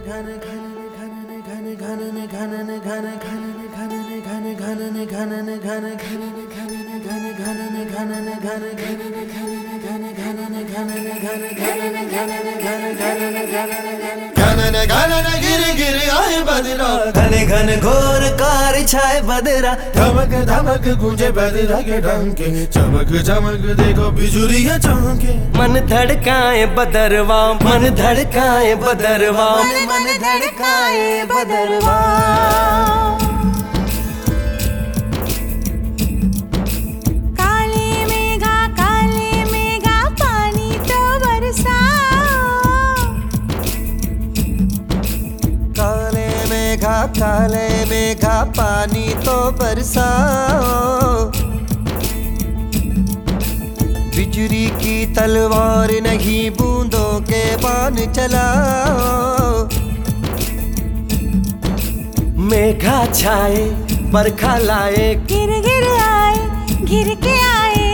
घने घन घोर कार छाए बदरा, धमक धमक गूंजे बदरा के डंके, चमक चमक देखो बिजुलियां चमके। मन धड़काए बदरवा, मन धड़काए बदरवा, मन धड़काए बदरवा। काले मेघा पानी तो बरसाओ। काले मेघा पानी तो बरसाओ। बिजली की तलवार नहीं बूंदों के बाण चलाओ। मेघा छाए बरखा लाए, गिर गिर आए गिर के आए।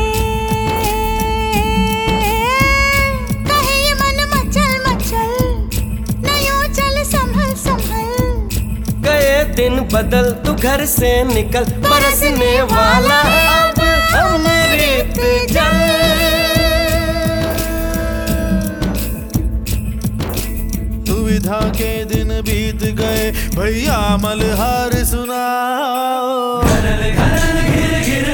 कहे ये मन मचल मचल, नयो चल संभल संभल। गए दिन बदल तू घर से निकल, बरसने वाला अब अमृत जल। दुविधा के दिन बीत गए भैया मलहार सुनाओ। घन घन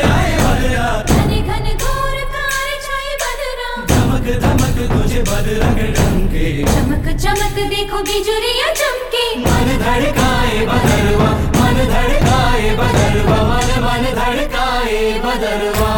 घोर कार छाए बदरा, धमक धमक तुझे बदरा के डंके, चमक चमक देखो बिजुलियां चमके। मन धड़काए बदरवा, मन धड़काए बदरवा, मन धड़काए बदरवा।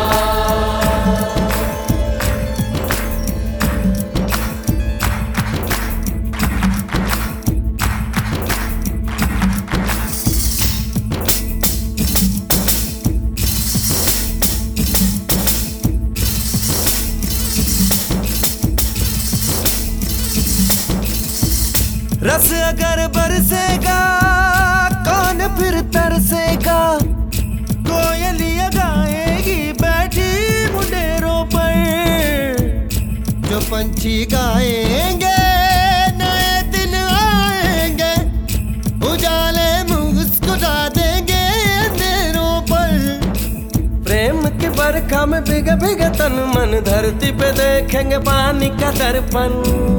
रस अगर बरसेगा कौन फिर तरसेगा। कोयलियां गाएगी बैठी मुंडेरों पर। जो पंछी गाएंगे नए दिन आएंगे, उजाले मुस्कुरा देंगे अंधेरों पर। प्रेम की बरखा में भीग भीग तन मन, धरती पे देखेंगे पानी का दर्पण।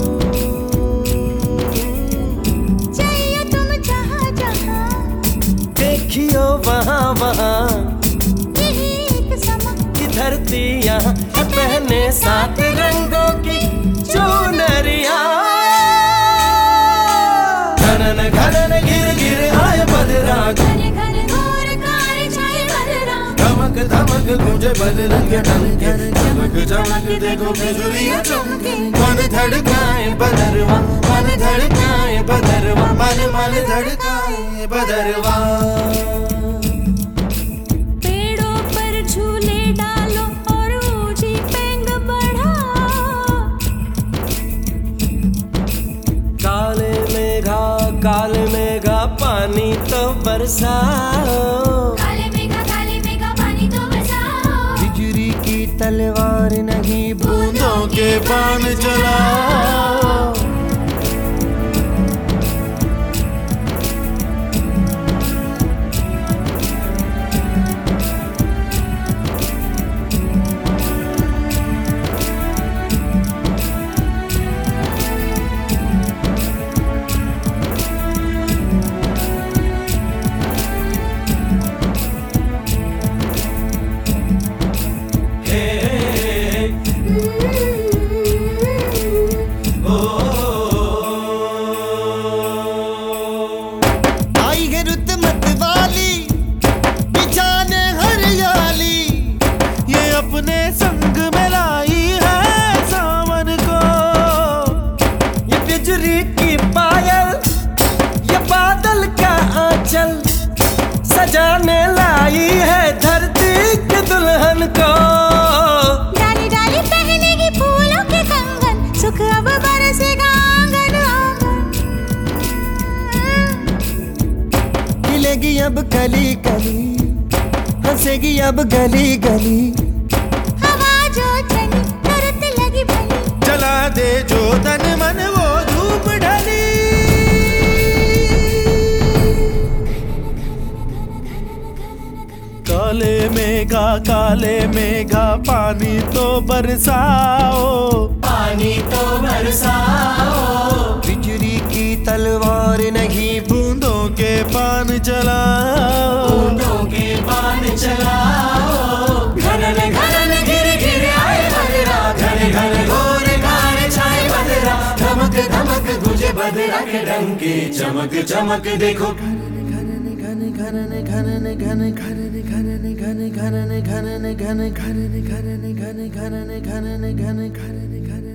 देखियो वहाँ वहाँ यही एक समा की धरती यहाँ, पहने सात रंगों की चुनरिया। घनन घनन गिर गिर आए बदरा, घन घन घोर कार छाए बदरा। धमक धमक गूंजे बदरा के डंके, चमक चमक देखो बिजुलियां चमके। मन धड़काए बदरवा, मन धड़काए बदरवा, मन धड़काए बदरवा। पेड़ों पर झूले डालो और ऊंची पेंग बढ़ाओ। काले मेघा पानी तो बरसाओ। काले मेघा पानी तो बरसाओ। बिजली की तलवार नहीं बूंदों के बाण चलाओ। अपने संग में लाई है सावन को। ये बिजली की पायल, ये बादल का आंचल, सजाने लाई है धरती के दुल्हन को। डाली डाली पहनेगी फूलों के कंगन, सुख अब बरसेगा आंगन आंगन। खिलेगी अब कली कली, हंसेगी अब गली गली। हवा जो चली तरत लगी भली, जला दे जो तन मन वो धूप ढली। मेघा काले मेघा पानी तो बरसाओ, पानी तो बरसाओ। बिजली की तलवार नहीं बूंदों के पान चलाओ, बूंदों के पान चलाओ। घनन घनन गिर गिर आए बदरा, घन घन घोर घार छाए बदरा। धमक धमक गुजे बदरा के डंके, चमक चमक देखो घन